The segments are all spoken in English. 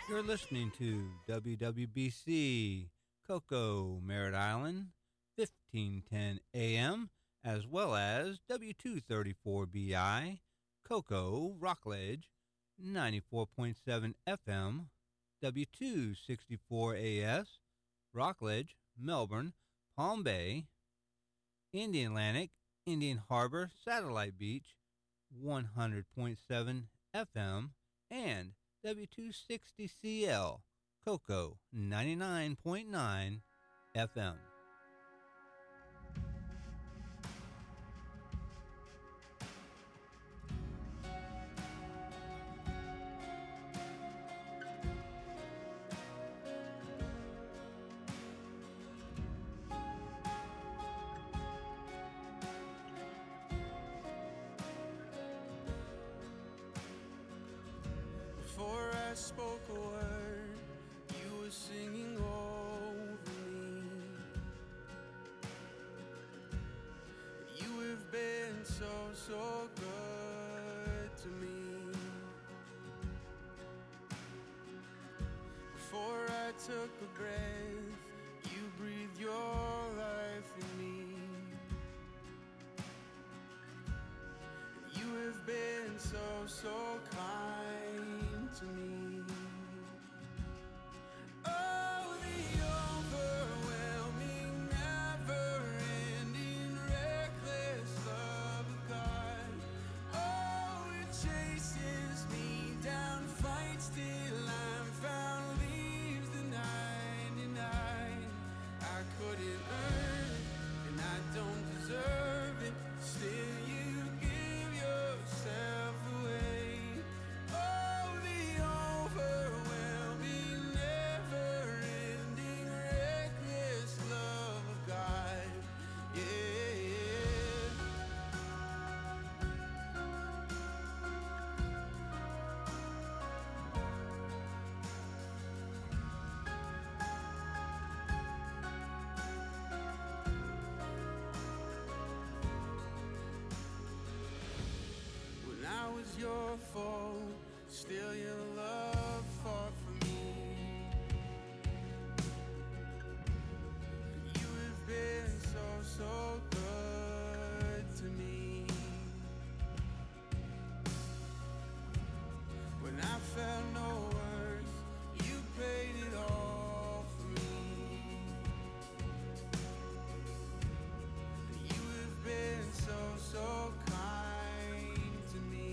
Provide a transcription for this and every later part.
You're listening to WWBC Cocoa Merritt Island, 1510 AM, as well as W234BI Cocoa Rockledge, 94.7 FM, W264AS Rockledge, Melbourne, Palm Bay, Indian Atlantic, Indian Harbor, Satellite Beach, 100.7 FM, and W260CL, Cocoa, 99.9 FM. Before I spoke a word, you were singing over me. You have been so, so good to me. Before I took a breath, you breathed your life in me. You have been so, so kind to me. Oh, the overwhelming, never-ending, reckless love of God. Oh, it chases me down, fights till I'm found, leaves the 99. I couldn't earn it, and I don't deserve it. Still, you give yourself away. Oh, the overwhelming, never-ending, reckless love of God. Yeah. When I was your foe, still your love fought for me. You have been so, so good to me. When I felt no worth, you paid it all for me. You have been so, so kind to me.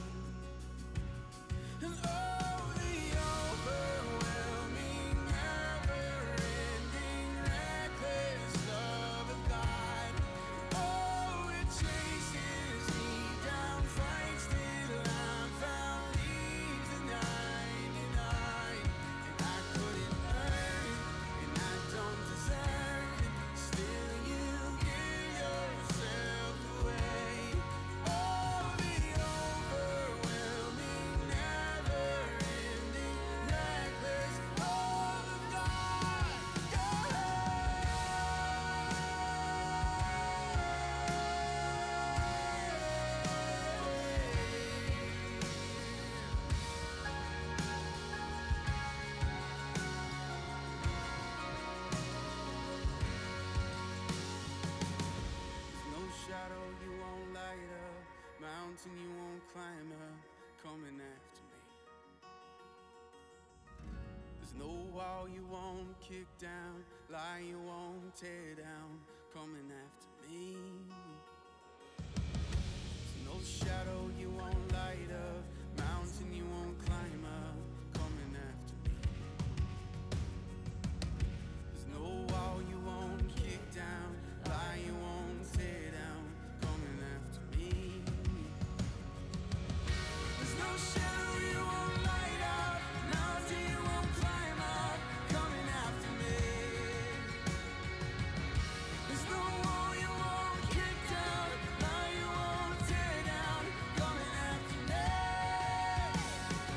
And oh, the overwhelming, never-ending, reckless love of God. Oh, it chases me down, fights till I'm found, leaves the 99. And I couldn't earn it, and I don't deserve it. Still, you give yourself away. Oh, the overwhelming, never-ending, reckless love of God. There's no shadow you won't light up, mountain you won't climb up, coming after me. There's no wall you won't kick down, lie you won't tear down, coming after me. There's no shadow you won't light up, mountain you won't climb up, coming after me. There's no wall you won't kick down, lie you won't tear down, coming after me. There's no shadow you won't light up, mountain you won't climb up, coming after me. There's no wall you won't kick down, lie you won't tear down, coming after me.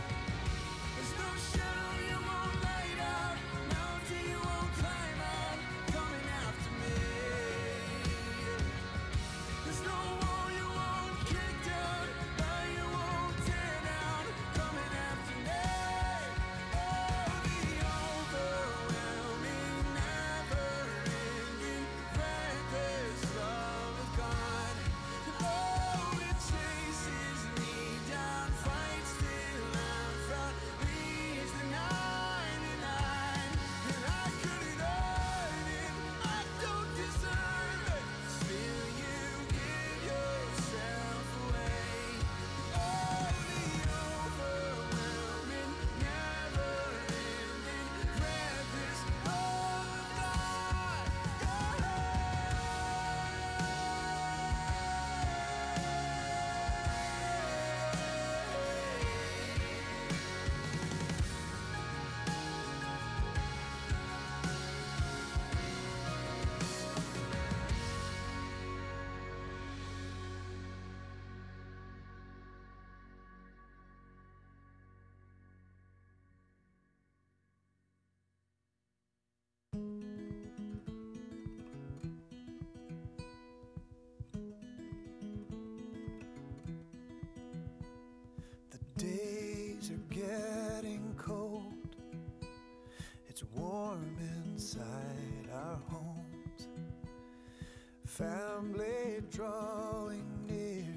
days are getting cold. It's warm inside our homes. Family drawing near.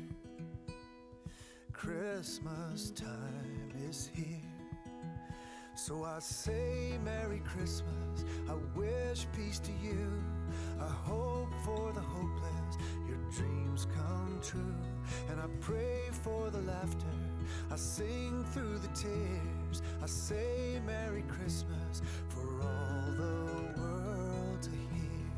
Christmas time is here. So I say Merry Christmas, I wish peace to you. I hope for the hopeless, your dreams come true. And I pray for the laughter, I sing through the tears. I say Merry Christmas for all the world to hear.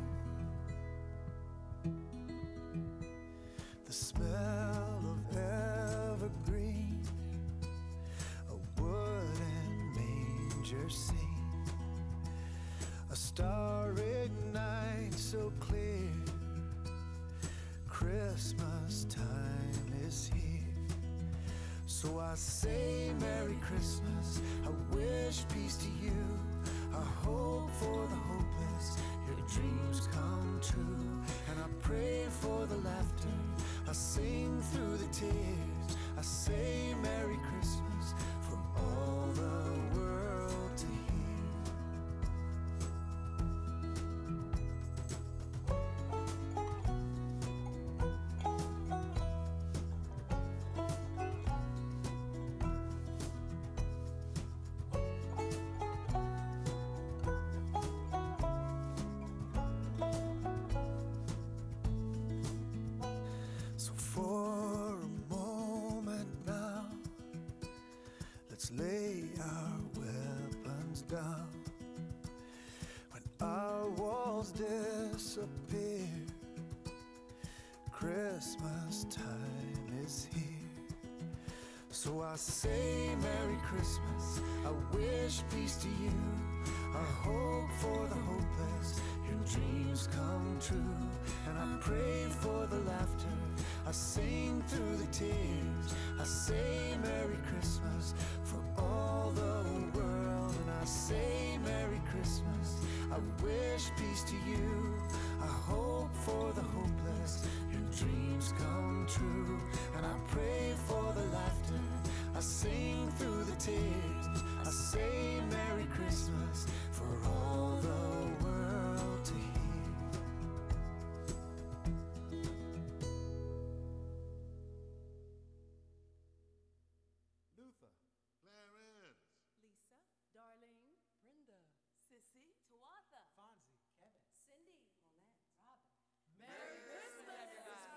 The smell of evergreen, a wooden manger scene, a starry night so clear. Christmas time is here. So I say Merry Christmas, I wish peace to you. I hope for the hopeless, your dreams come true. And I pray for the laughter, I sing through the tears. I say Merry Christmas for all the world to hear. So for a moment now, let's lay our weapons down. When our walls disappear, Christmas time is here. So I say Merry Christmas, I wish peace to you. I hope for the hopeless, your dreams come true. And I pray for the laughter, I sing through the tears. I say Merry Christmas for all the world. And I say Merry Christmas, I wish peace to you. I hope for the hopeless, your dreams come true. And I pray for the laughter, I sing through the tears. I say Merry Christmas for all the world to hear. Luther, Clarence, Lisa, Darlene, Brenda, Sissy, Tuatha, Fonzie, Kevin. Cindy, Paulette, Robin. Merry Christmas, everybody.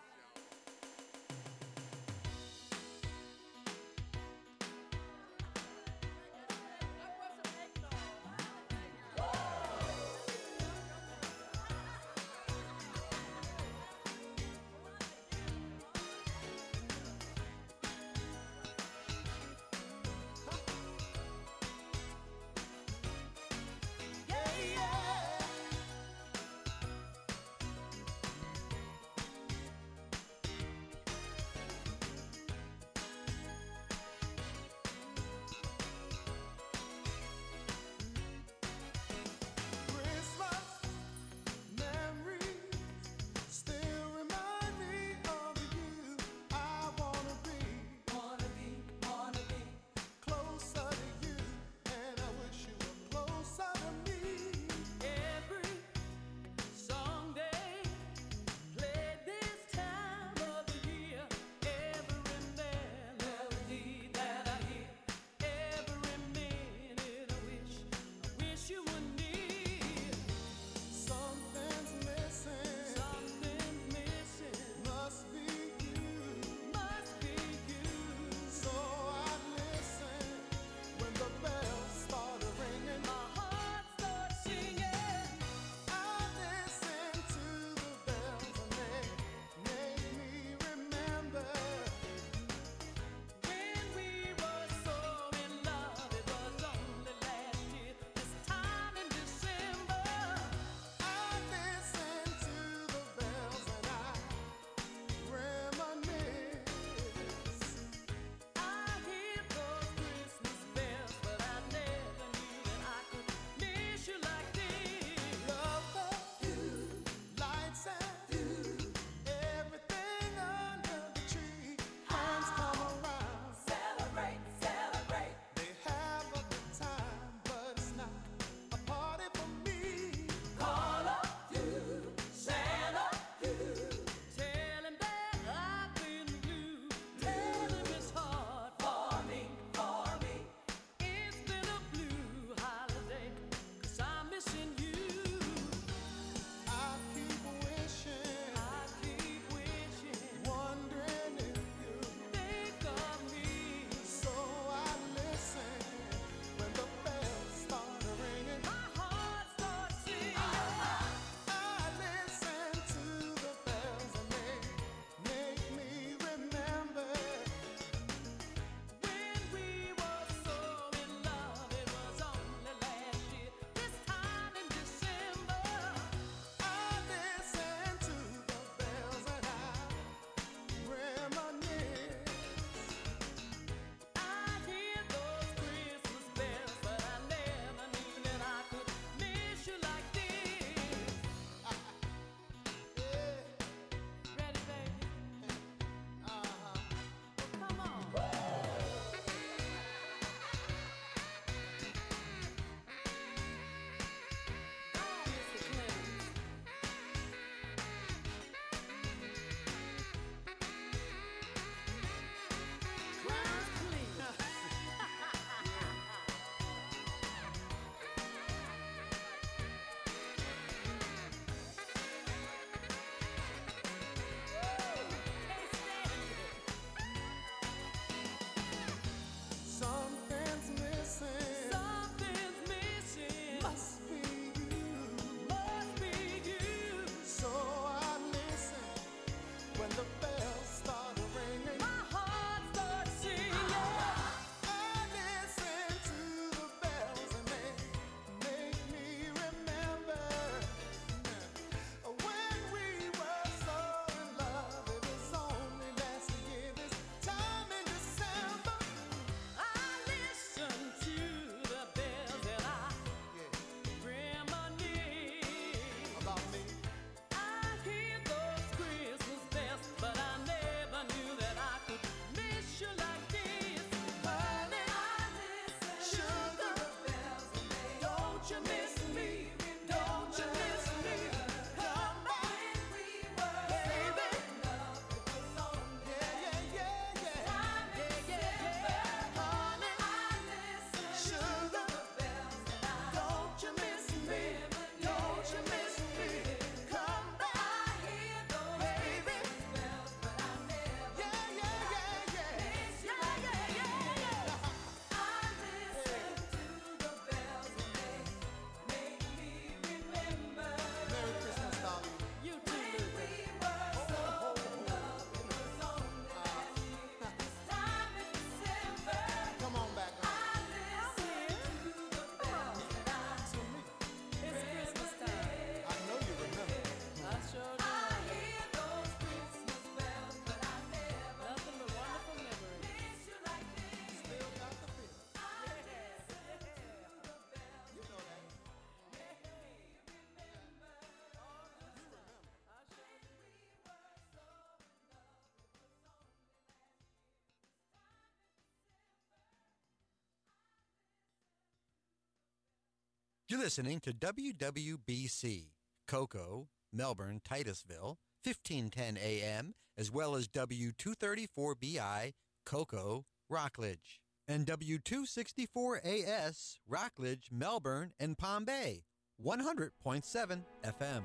You're listening to WWBC, Cocoa, Melbourne, Titusville, 1510 AM, as well as W234BI, Cocoa, Rockledge, and W264AS, Rockledge, Melbourne, and Palm Bay, 100.7 FM.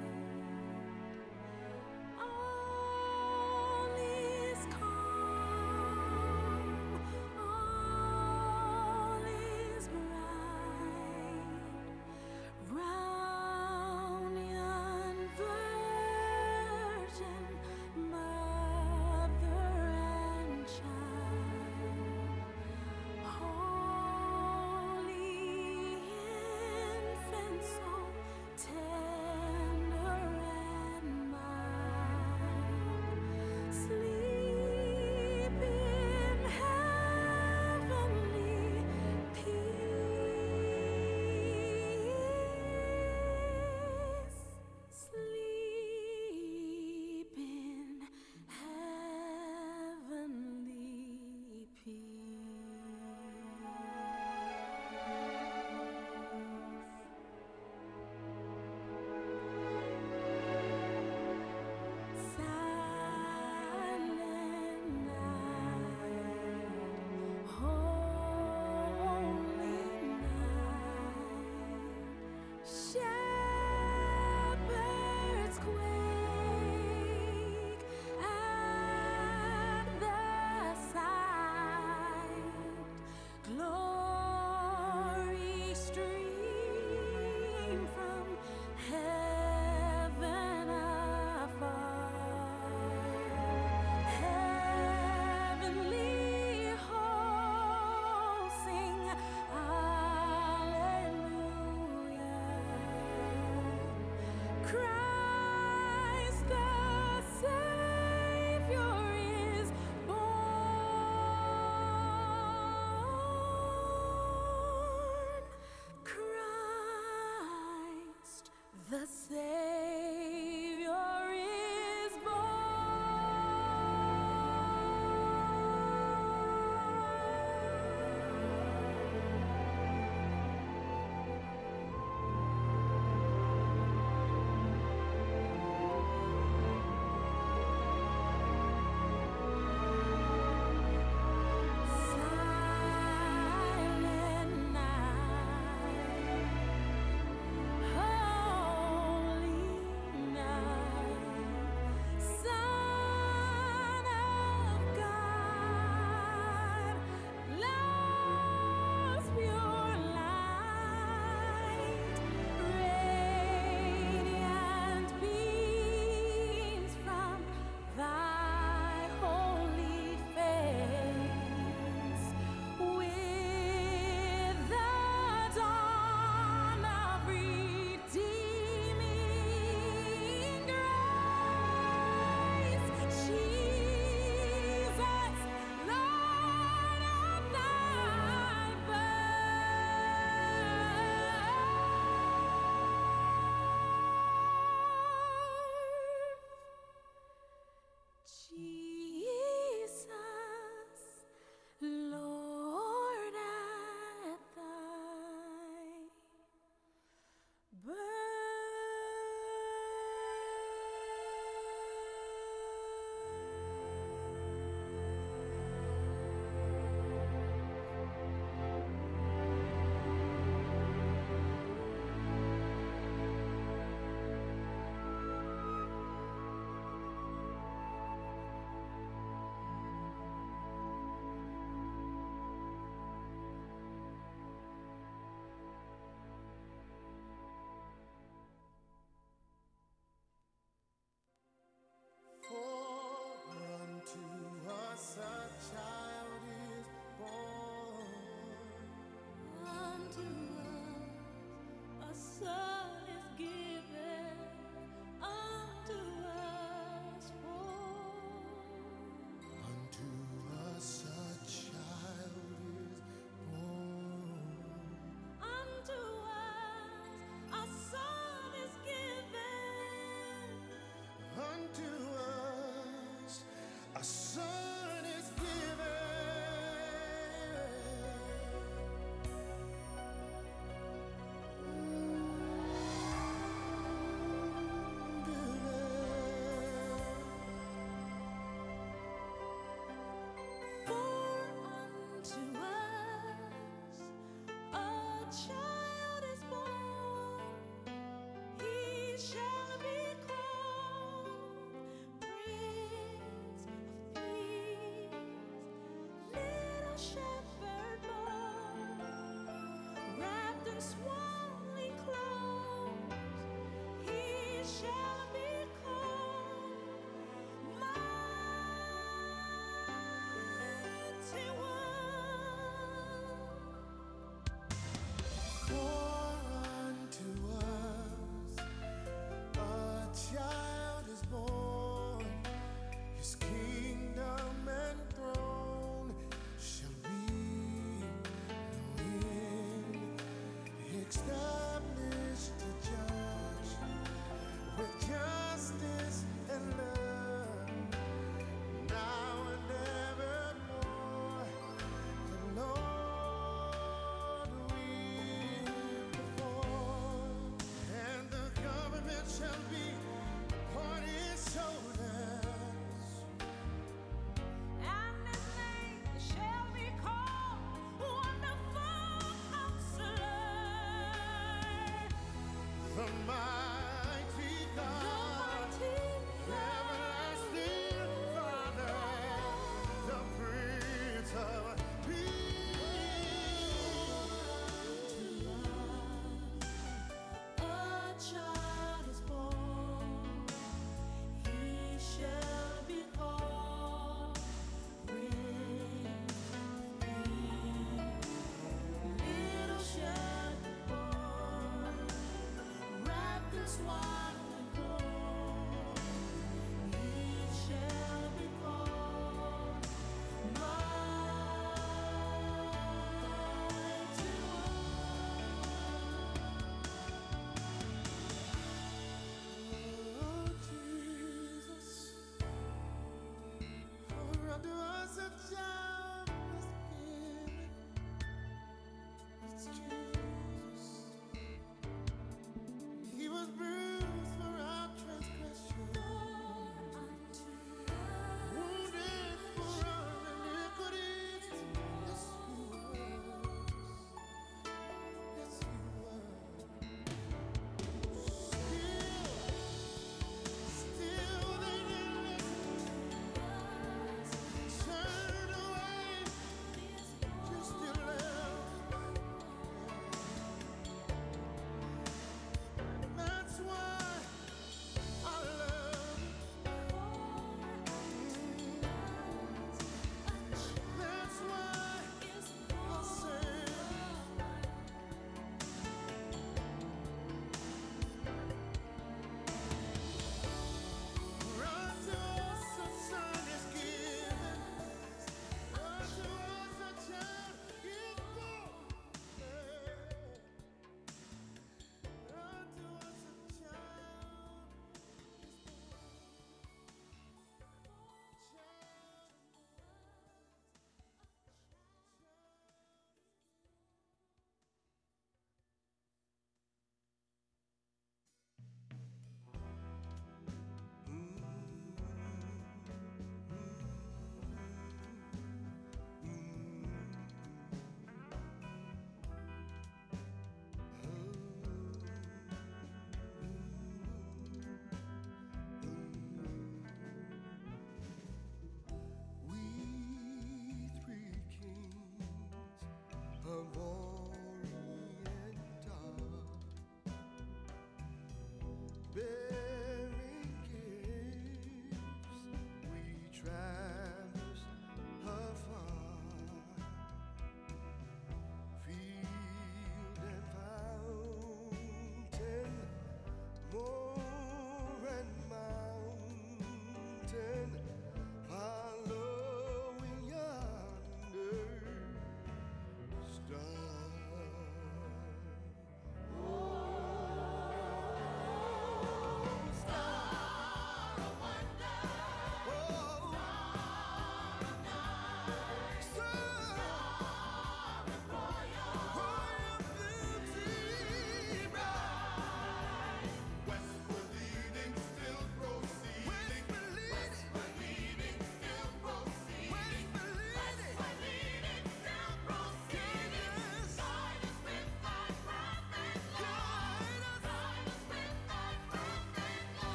All is calm.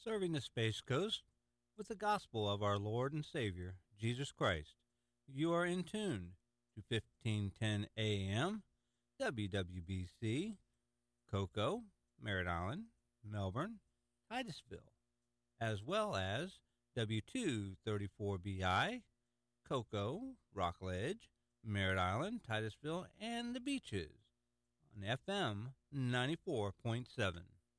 serving the Space Coast with the gospel of our Lord and Savior, Jesus Christ. You are in tune to 1510 AM, WWBC, Cocoa, Merritt Island, Melbourne, Titusville, as well as W234BI, Cocoa, Rockledge, Merritt Island, Titusville, and the Beaches on FM 94.7.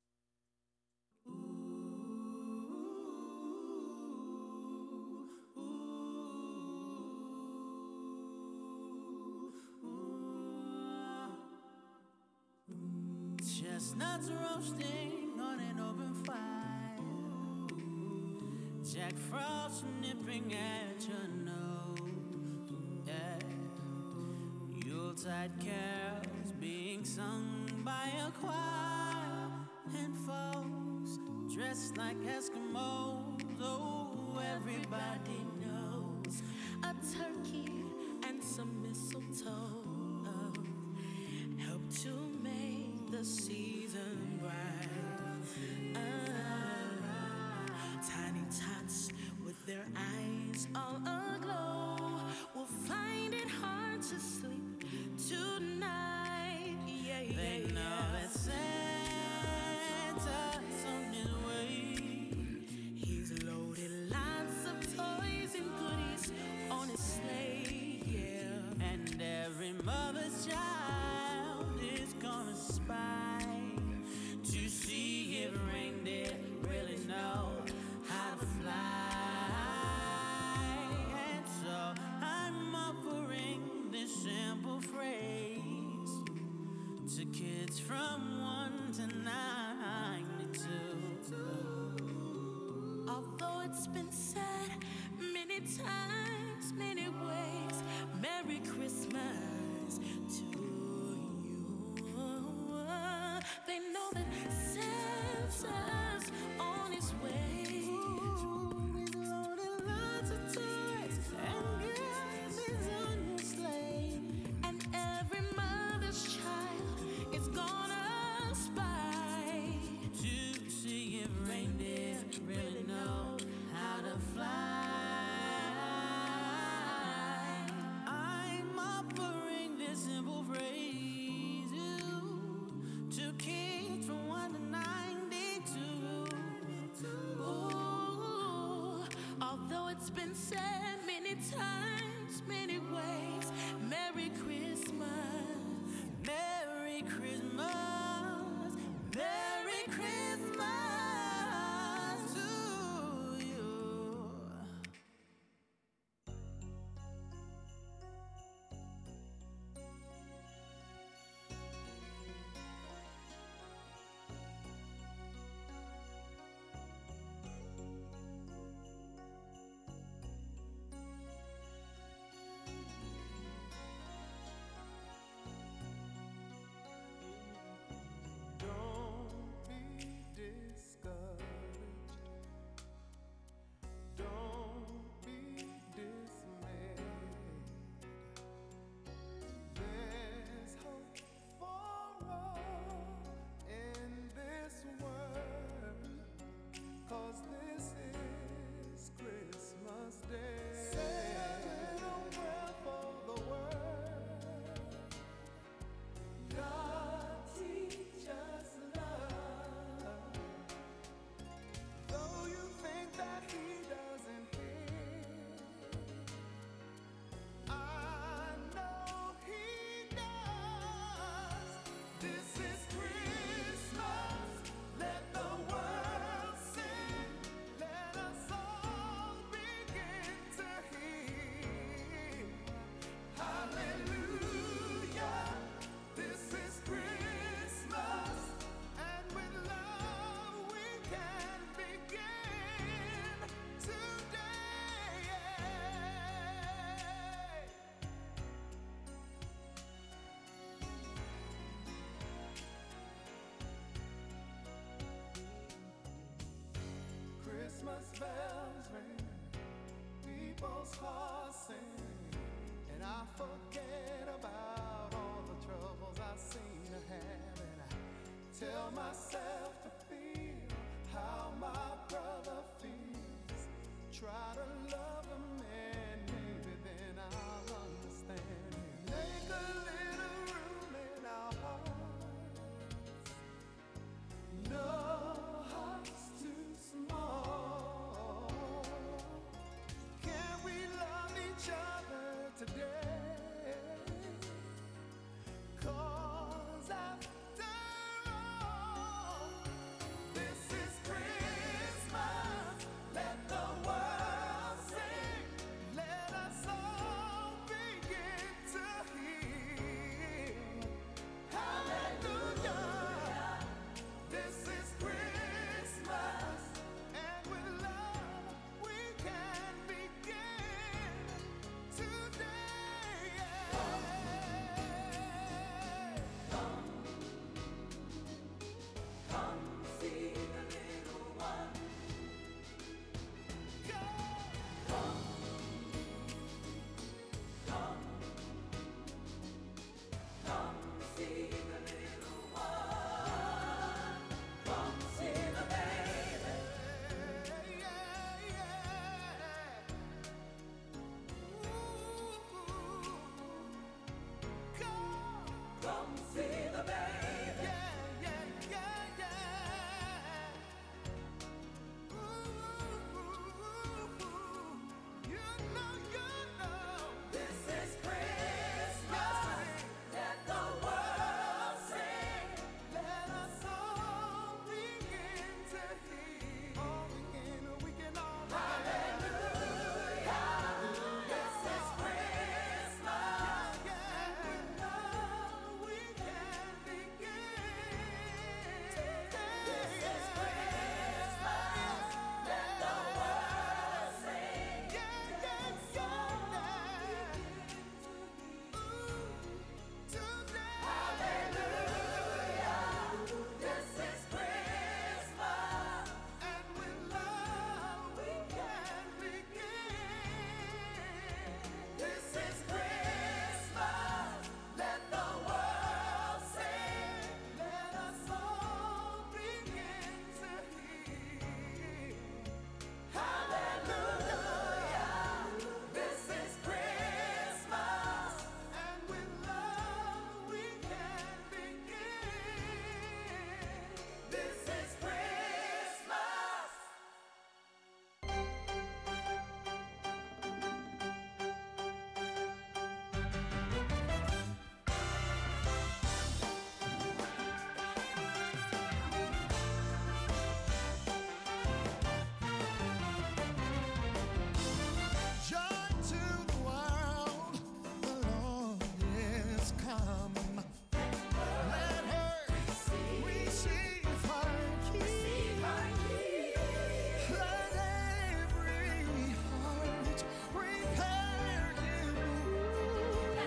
Chestnuts roasting on an open fire, Jack Frost nipping at your nose, yeah. Yuletide carols being sung by a choir, and folks dressed like Eskimos. Oh, everybody knows a turkey and some mistletoe help to make the season bright. Tiny tots with their eyes all aglow will find it hard to sleep tonight. Yeah, they know that Santa's on his way. He's loaded lots of toys and goodies on his sleigh, yeah. And every mother's child is gonna spy to see if reindeer really know how to fly. And so I'm offering this simple phrase to kids from 1 to 92. Although it's been said many times, many ways, Merry Christmas to you. They know that Santa's on his way. He's loaded lots of toys and goodies on his sleigh. And every mother's child is gonna spy to see if reindeer really know how to fly. I'm offering this simple phrase to kids from 1 to 92. Ooh, although it's been said many times, many ways, Merry Christmas. Merry Christmas, Merry Christmas to you. Don't be discouraged. Don't be dismayed. There's hope for all in this world, 'cause this is Christmas Day. Say a little prayer for the world. God teach us love. Though you think that He doesn't hear, I know He does. This is Christmas. Let the world sing. Let us all begin to hear. Hallelujah. This is Christmas, and with love we can begin today. Christmas bells ring, people's hearts sing, and I forget about all the troubles I seem to have, and I tell myself to feel how my brother feels. Try to love a man, maybe then I'll understand. Make a little room in our hearts. No heart's too small. Can we love each other today? 'Cause after all, this is Christmas. Let the world sing. Let us all begin to hear. Hallelujah. This is Christmas. And with love we can begin today. Come see the little one. Come see the little one. Come see the baby. Come see the baby. This is Christmas. Let the world sing. Let us all begin to hear. We can all Hallelujah. This is Christmas. with love we can begin. This is Christmas. Let the world sing. Hallelujah. This is Christmas. And with love we can begin. This is Christmas. Let the world sing. Let us all begin to hear. Hallelujah. This is Christmas. And with love we can begin. This is Christmas. Joy to the world, the Lord is come. Let her receive her King. Let every heart prepare him room.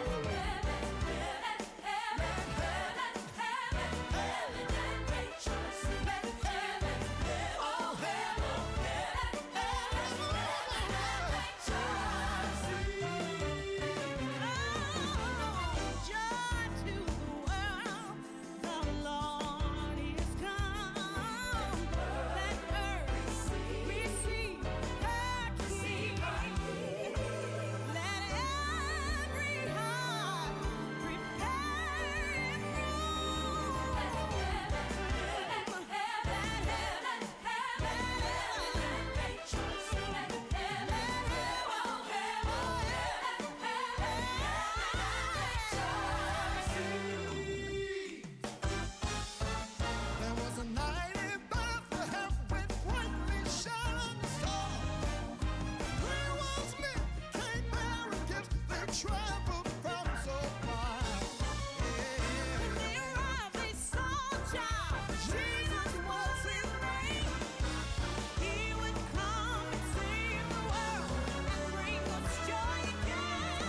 There was a night in Bethlehem when brightly shining star. 3 wise men came bearing gifts. They traveled from so far. Jesus was his name. He would come and save the world and bring us joy again.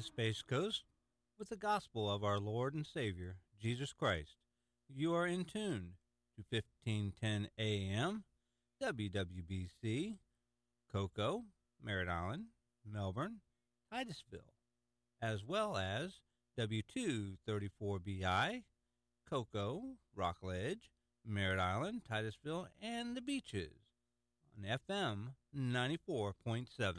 the Space Coast with the gospel of our Lord and Savior, Jesus Christ. You are in tune to 1510 AM, WWBC, Cocoa, Merritt Island, Melbourne, Titusville, as well as W234BI, Cocoa, Rockledge, Merritt Island, Titusville, and the Beaches on FM 94.7.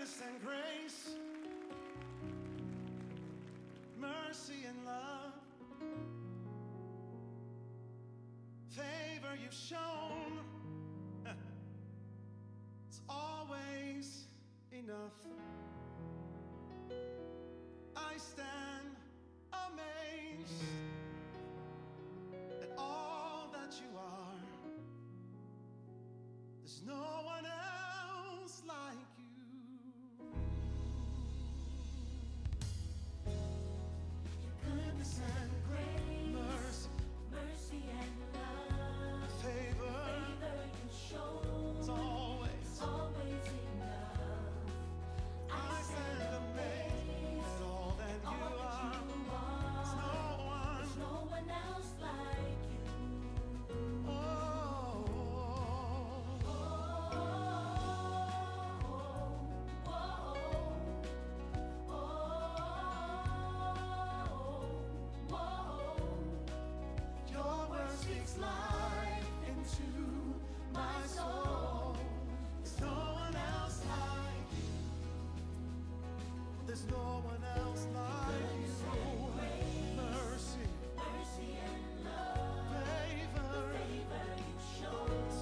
Goodness and grace, mercy and love, favor you've shown, it's always enough. I stand amazed at all that you are. There's no one else like you. Your goodness and grace, mercy and love, favor you show, it's always enough. I stand amazed at all that you are. There's no one else like you. Your word speaks life into my soul. There's no one else like you. There's no one else like you. Mercy and love, favor you show. It's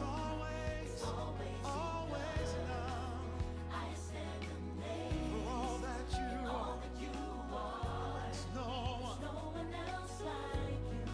always enough. I stand amazed for all that you are. There's no one else like you.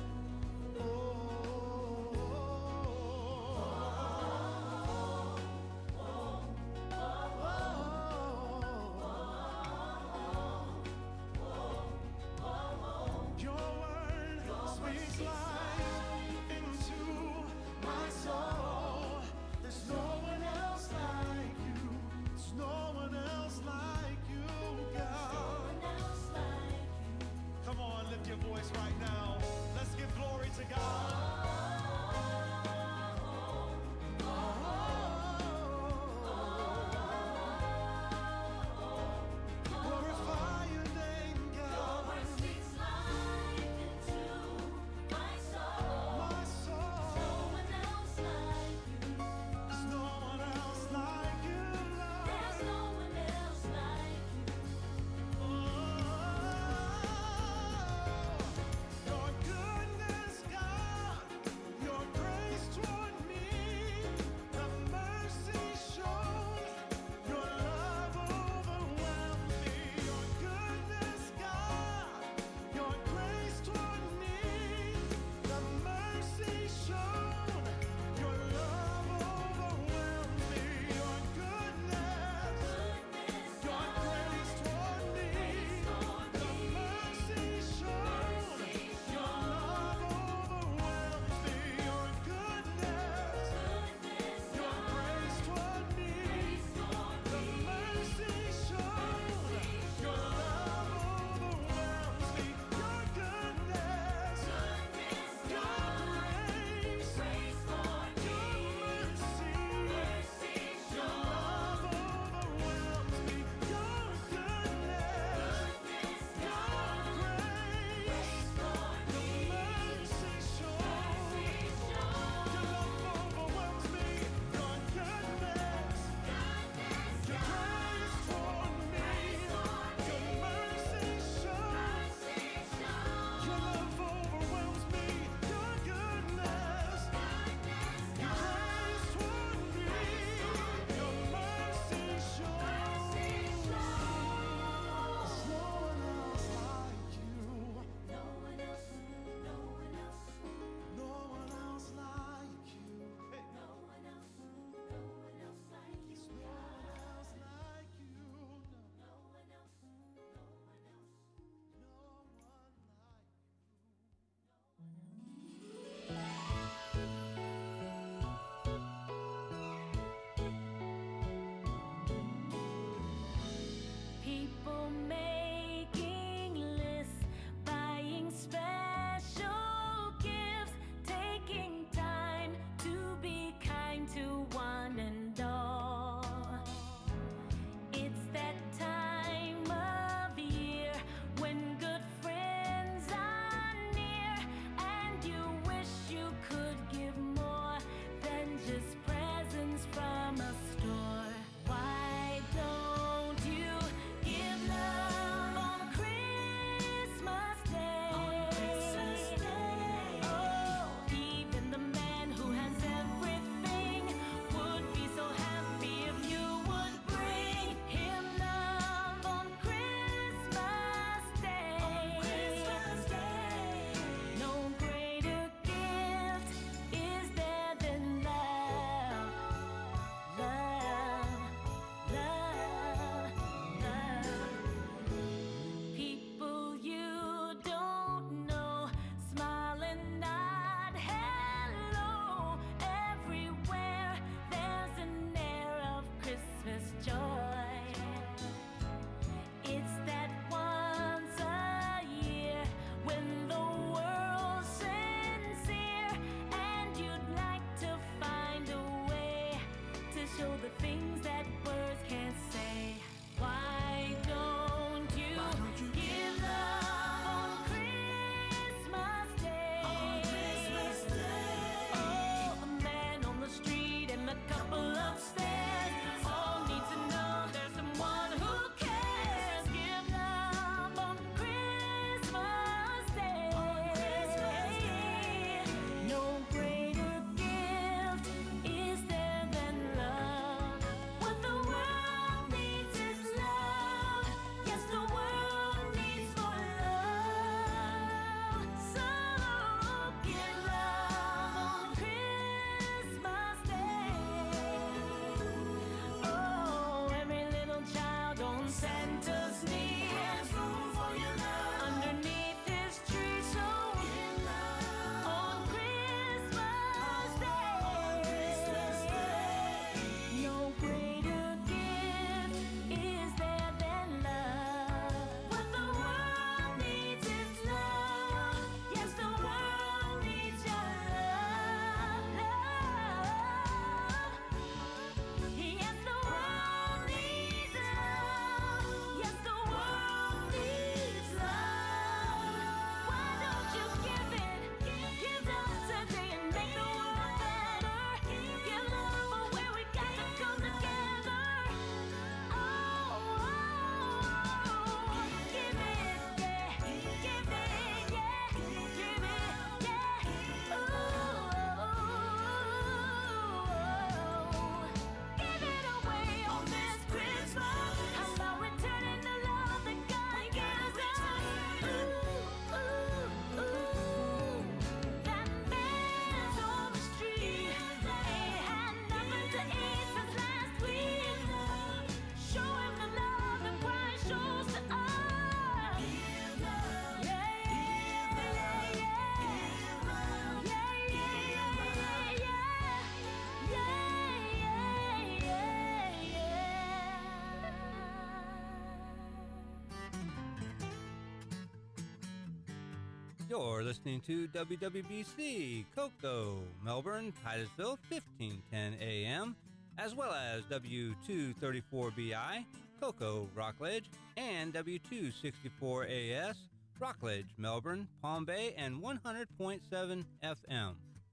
You're listening to WWBC, Cocoa, Melbourne, Titusville, 1510 AM, as well as W234BI, Cocoa, Rockledge, and W264AS, Rockledge, Melbourne, Palm Bay, and 100.7 FM.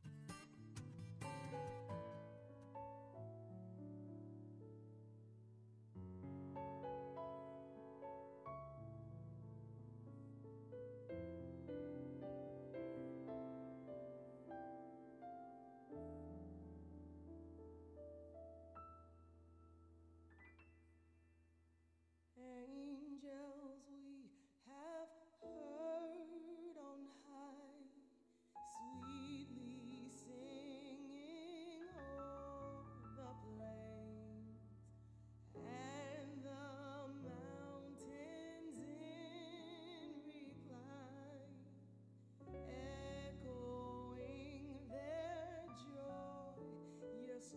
Angels we have heard on high, sweetly singing o'er the plains and the mountains in reply, echoing their joyous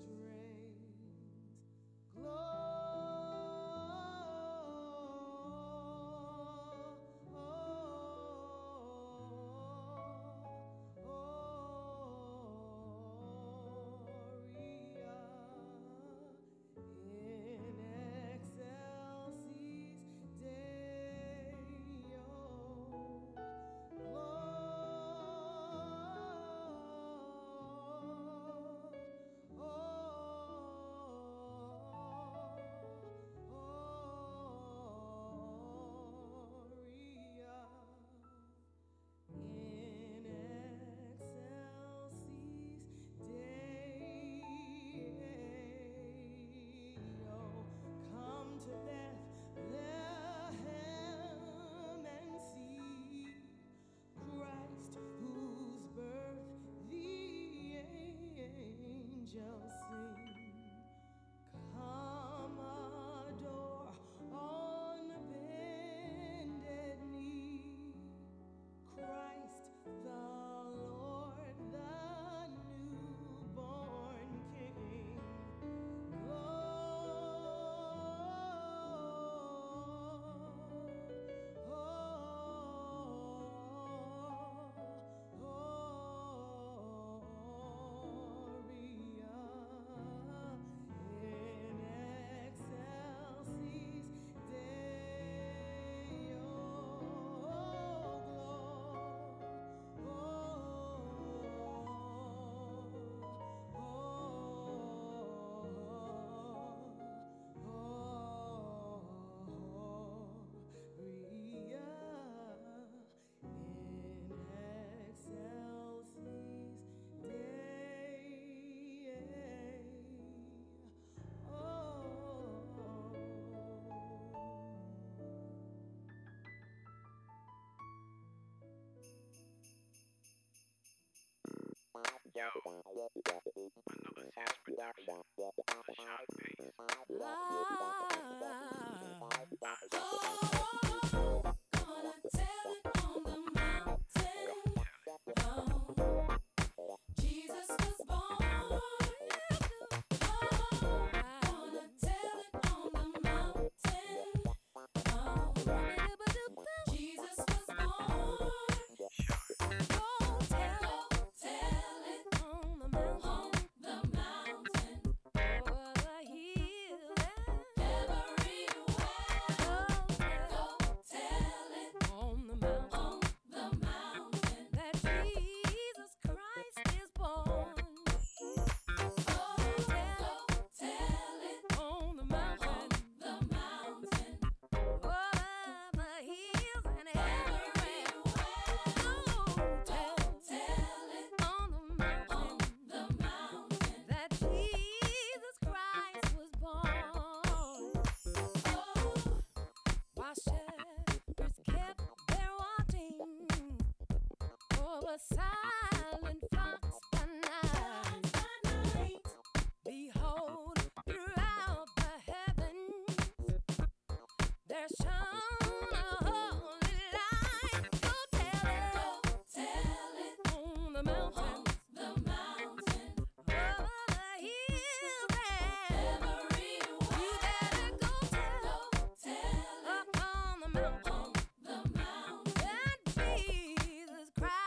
strains. Yo, another Sis production on a sharp pace. Gonna tell it on the mountain. Oh, Jesus was born. Oh, gonna tell it on the mountain. Oh, Jesus was born. Go tell it on the mountain, over the hill and everywhere. Go tell it on the mountain that Jesus Christ is born. Oh, tell it on the mountain, over the hills and everywhere. Go tell it on the mountain that Jesus Christ was born. Oh, while shepherds kept their watching over silent flocks by night, behold, throughout the heavens there shone a holy light. Go tell it on the mountains, over the hills and everywhere. You better go tell up on the mountain that Jesus Christ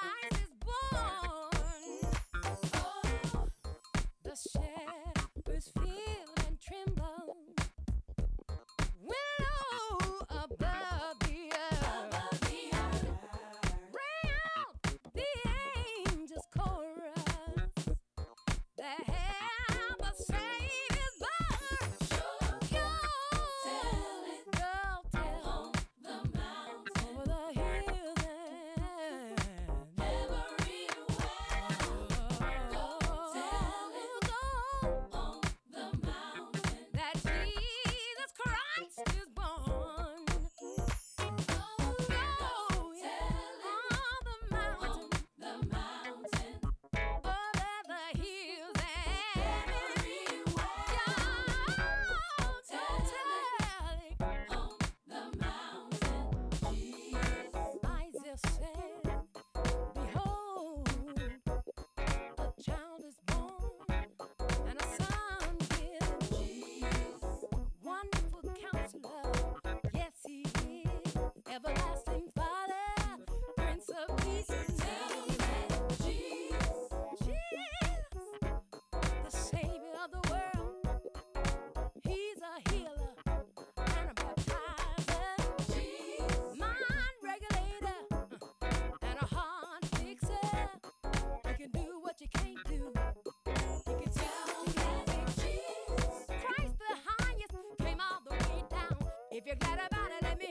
You gotta